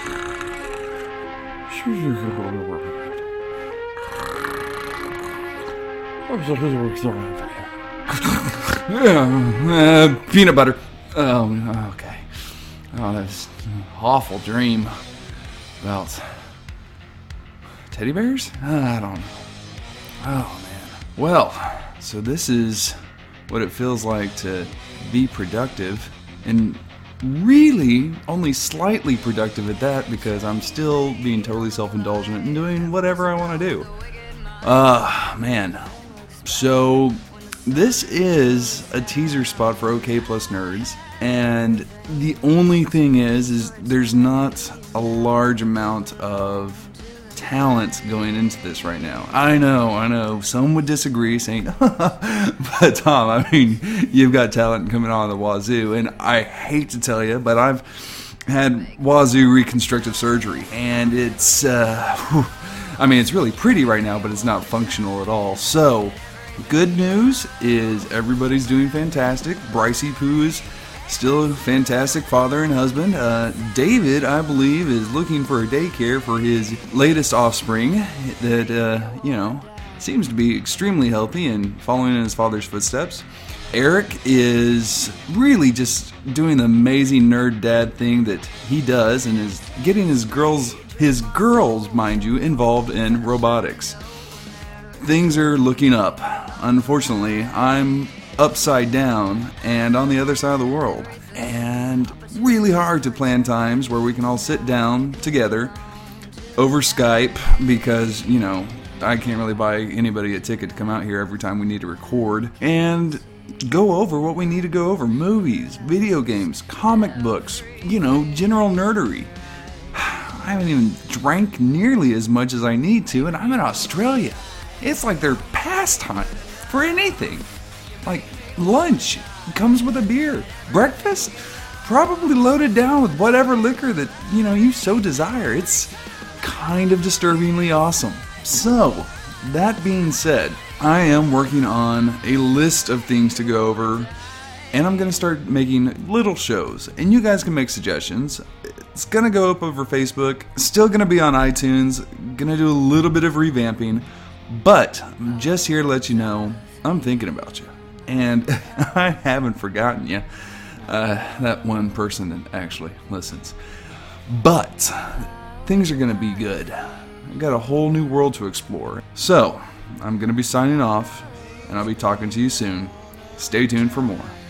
Peanut butter. Oh, okay. Oh, that's an awful dream about teddy bears? I don't know. Oh, man. Well, so this is what it feels like to be productive, and really only slightly productive at that, because I'm still being totally self-indulgent and doing whatever I want to do. Man. So this is a teaser spot for OK Plus Nerds, and the only thing is there's not a large amount of talent going into this right now. I know. Some would disagree, saying, but Tom, I mean, you've got talent coming on the wazoo, and I hate to tell you, but I've had wazoo reconstructive surgery, and it's, it's really pretty right now, but it's not functional at all. So, good news is everybody's doing fantastic. Brycey Poo is still a fantastic father and husband. David, I believe, is looking for a daycare for his latest offspring that, seems to be extremely healthy and following in his father's footsteps. Eric is really just doing the amazing nerd dad thing that he does, and is getting his girls, mind you, involved in robotics. Things are looking up. Unfortunately, I'm upside down and on the other side of the world, and really hard to plan times where we can all sit down together over Skype, because I can't really buy anybody a ticket to come out here every time we need to record and go over what we need to go over: movies, video games, comic books, general nerdery. I haven't even drank nearly as much as I need to, and I'm in Australia. It's like their pastime for anything. Like, lunch comes with a beer. Breakfast, probably loaded down with whatever liquor that, you so desire. It's kind of disturbingly awesome. So, that being said, I am working on a list of things to go over, and I'm going to start making little shows, and you guys can make suggestions. It's going to go up over Facebook, still going to be on iTunes, going to do a little bit of revamping, but I'm just here to let you know I'm thinking about you. And I haven't forgotten you. That one person that actually listens. But things are going to be good. I've got a whole new world to explore. So, I'm going to be signing off, and I'll be talking to you soon. Stay tuned for more.